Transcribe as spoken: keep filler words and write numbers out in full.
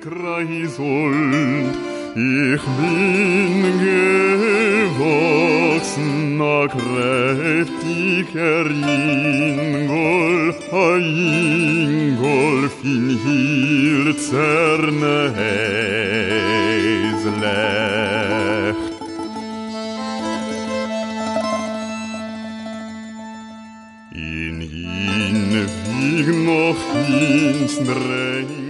Kreisund, ich bin gewachsen, a kräftiger Ingol, a Ingolf in Hilzerne Häslecht. In ihn wieg noch ins Drängen,